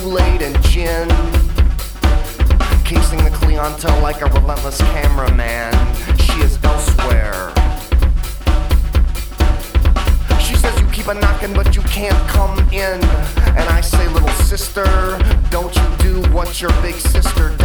Kool-Aid and gin, casing the clientele like a relentless cameraman. She is elsewhere. She says you keep a knocking but you can't come in. And I say, little sister, don't you do what your big sister does.